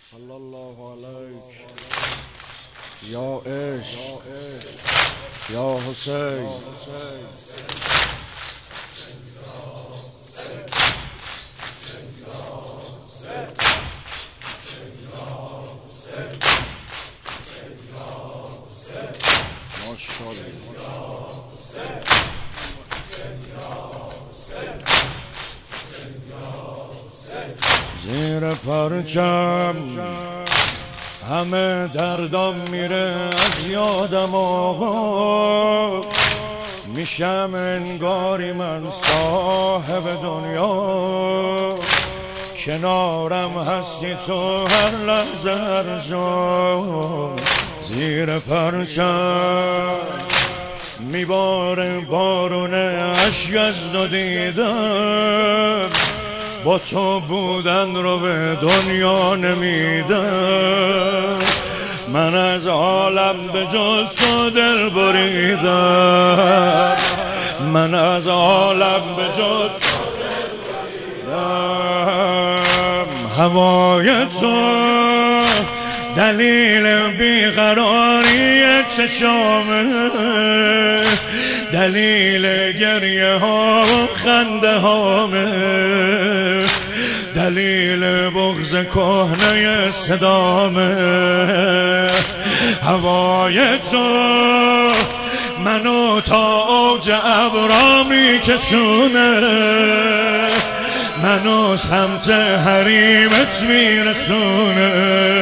صلی الله علیک یا عشق یا حسین. زیر پرچم همه دردم میره از یادم آقا، میشم انگاری من صاحب دنیا، کنارم هستی تو هر لحظه هر جا. زیر پرچم میباره بارون اشک از دو دیدم، با تو بودن رو به دنیا نمیدم، من از عالم به جز تو دل بریدم، من از عالم به جز تو دل بریدم. هوای تو دلیل بیقراری چشامه، دلیل گریه ها و خنده هامه، دلیل بغض کهنه صدامه. هوای تو منو تا اوج ابرا میکشونه، منو سمت حریمت میرسونه،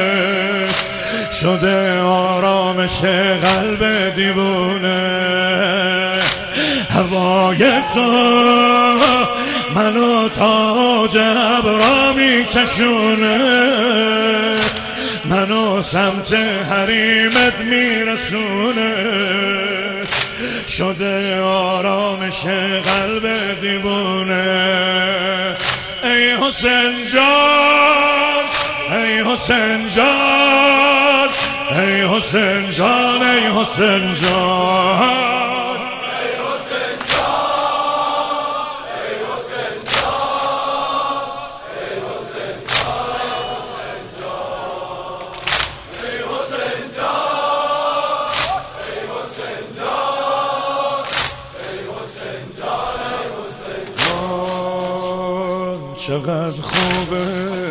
شده آرامش قلب دیوونه. هوای تو منو تا جبرا میکشونه، منو سمت حریمت میرسونه، شده آرامش قلب دیوونه. ای حسین جان، ای حسین جان، ای حسین جان، ای حسین جان، چقدر خوبه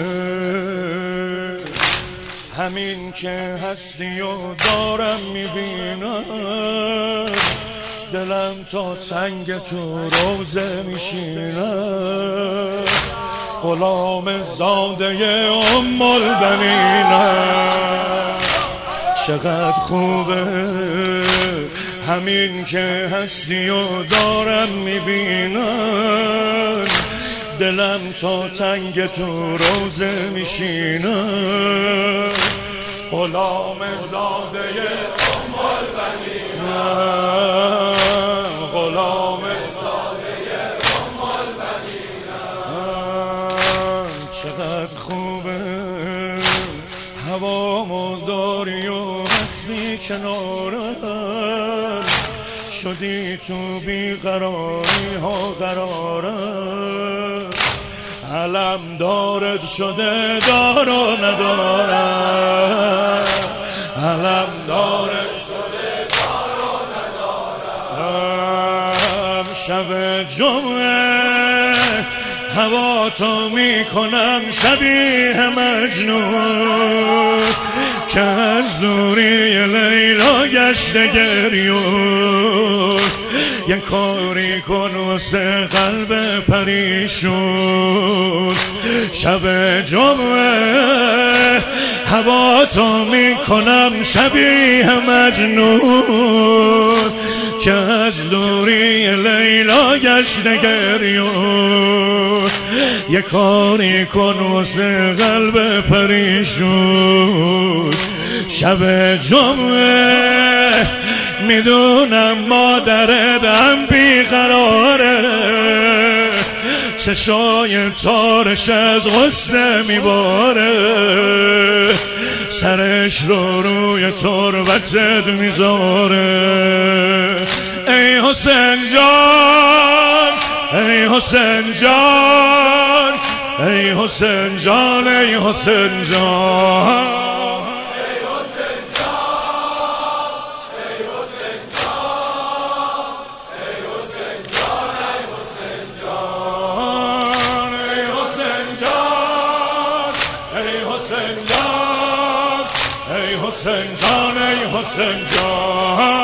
همین که هستی و دارم میبینم، دلم تا تنگ تو روزه میشینم، غلام زاده ام البنینم. چقدر خوبه همین که هستی و دارم میبینم، دلم تا تنگ تو روزه میشینم، غلام زاده ام البنینم، غلام زاده ام البنینم. چقدر خوبه هوامو داری و هستی کنارم، شدی تو بیقراری ها قرارم، علم دارد شده دار و ندارم، علم دارد شده دار و ندارم. شب جمعه هوا تو میکنم شبیه مجنون، که از دوری لیلا گشته گریون، یه کاری کن واسه قلب پریشون. شب جمعه هوا تو میکنم شبیه مجنون، که از دوری لیلا گشته گریون، یه کاری کن واسه قلب پریشون. شب جمعه میدونم مادرم بیقراره، چشای تارش از غصه میباره، سرش رو روی تربتت میذاره. ای حسین جان، ای حسین جان، ای حسین جان ای حسین جان حسین جان ای حسین جان